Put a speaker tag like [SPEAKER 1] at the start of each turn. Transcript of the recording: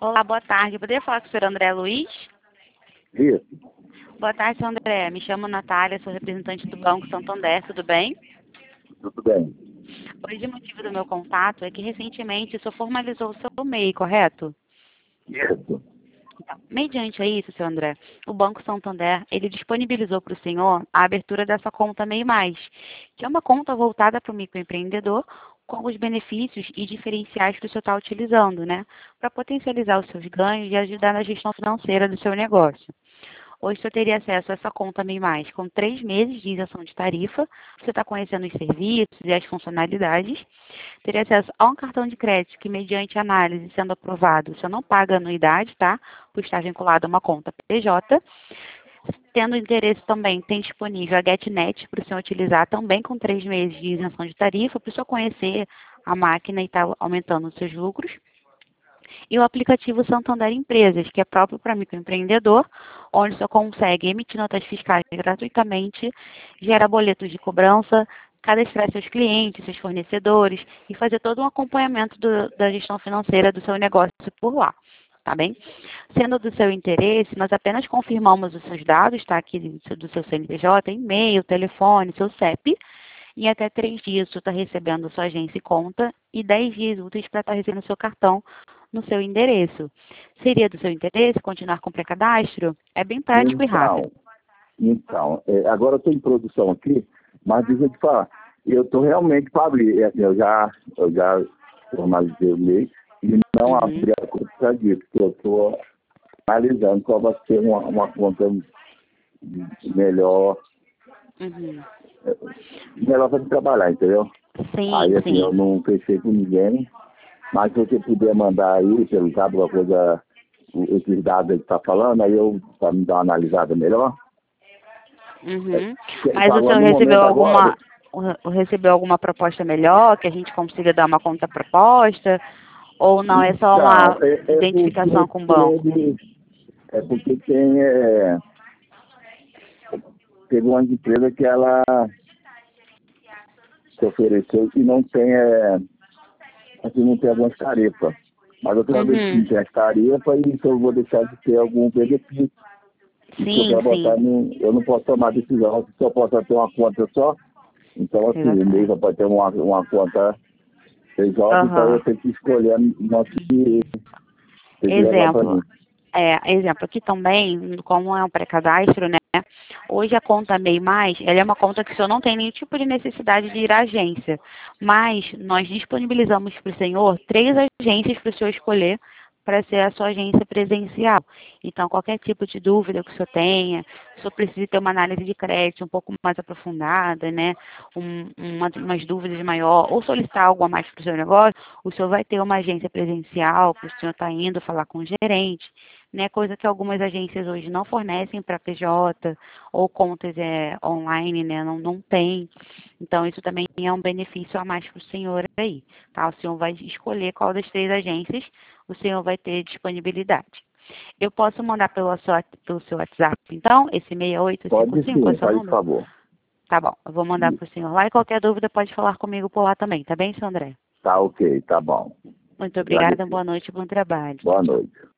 [SPEAKER 1] Olá, boa tarde. Poderia falar com o senhor André Luiz?
[SPEAKER 2] Isso,
[SPEAKER 1] Boa tarde, senhor André. Me chamo Natália, sou representante do Banco Santander, tudo bem?
[SPEAKER 2] tudo bem.
[SPEAKER 1] Hoje o motivo do meu contato é que recentemente o senhor formalizou o seu MEI, correto?
[SPEAKER 2] Isso.
[SPEAKER 1] Então, mediante a isso, senhor André, o Banco Santander, ele disponibilizou para o senhor a abertura dessa conta MEI+, que é uma conta voltada para o microempreendedor, com os benefícios e diferenciais que o senhor está utilizando, né? Para potencializar os seus ganhos e ajudar na gestão financeira do seu negócio. Hoje você teria acesso a essa conta MEI+, com 3 meses de isenção de tarifa. Você está conhecendo os serviços e as funcionalidades. Teria acesso a um cartão de crédito que, mediante análise sendo aprovado, você não paga anuidade, tá? Por estar vinculado a uma conta PJ. Tendo interesse também, tem disponível a GetNet para o senhor utilizar também com 3 meses de isenção de tarifa, para o senhor conhecer a máquina e estar aumentando os seus lucros. E o aplicativo Santander Empresas, que é próprio para microempreendedor, onde você consegue emitir notas fiscais gratuitamente, gerar boletos de cobrança, cadastrar seus clientes, seus fornecedores e fazer todo um acompanhamento da gestão financeira do seu negócio por lá. Tá bem? Sendo do seu interesse, nós apenas confirmamos os seus dados, tá? Aqui do seu CNPJ, e-mail, telefone, seu CEP. Em até 3 dias você está recebendo sua agência e conta e 10 dias úteis para estar recebendo seu cartão no seu endereço. Seria do seu interesse continuar com o pré-cadastro? É bem prático e rápido.
[SPEAKER 2] Agora eu estou em produção aqui, mas deixa eu te falar, eu estou realmente para abrir, assim, eu já formalizei o MEI e não abri a conta por causa disso, porque eu estou analisando qual vai ser uma conta melhor, melhor para trabalhar, entendeu?
[SPEAKER 1] Sim,
[SPEAKER 2] Aí assim,
[SPEAKER 1] sim.
[SPEAKER 2] eu não fechei com ninguém, mas se você puder mandar aí, pelo cabo, uma coisa, esses dados aí que está falando, aí eu, para me dar uma analisada melhor.
[SPEAKER 1] Mas o senhor recebeu alguma proposta melhor, que a gente consiga dar uma contraproposta? Ou não, é só uma identificação com o banco?
[SPEAKER 2] É porque teve uma empresa que ela se ofereceu que não tem, assim, não tem algumas tarefas. Mas eu quero ver se não tem as tarefas e se eu vou deixar de ter algum benefício.
[SPEAKER 1] Sim,
[SPEAKER 2] eu não posso tomar decisão, se eu posso ter uma conta só. Então, assim, o MEI só pode ter uma conta PJ, então eu tenho que escolher uma que seja legal para mim.
[SPEAKER 1] Exemplo, aqui também, como é um pré-cadastro, né? Hoje a conta MEI+, ela é uma conta que o senhor não tem nenhum tipo de necessidade de ir à agência. Mas nós disponibilizamos para o senhor 3 agências para o senhor escolher para ser a sua agência presencial. Então, qualquer tipo de dúvida que o senhor tenha, se o senhor precisa ter uma análise de crédito um pouco mais aprofundada, né? Umas dúvidas maior, ou solicitar algo a mais para o seu negócio, o senhor vai ter uma agência presencial, para o senhor estar indo falar com o gerente, né? Coisa que algumas agências hoje não fornecem para PJ, ou contas online, né? Não tem. Então, isso também é um benefício a mais para o senhor aí, tá? O senhor vai escolher qual das 3 agências o senhor vai ter disponibilidade. Eu posso mandar pelo seu WhatsApp, então, esse 6855,
[SPEAKER 2] Pode sim, faz
[SPEAKER 1] número?
[SPEAKER 2] favor.
[SPEAKER 1] Tá bom, eu vou mandar para o senhor lá e qualquer dúvida pode falar comigo por lá também, tá bem, senhor André?
[SPEAKER 2] Tá ok, tá bom.
[SPEAKER 1] Muito obrigada, boa noite e bom trabalho.
[SPEAKER 2] Boa noite.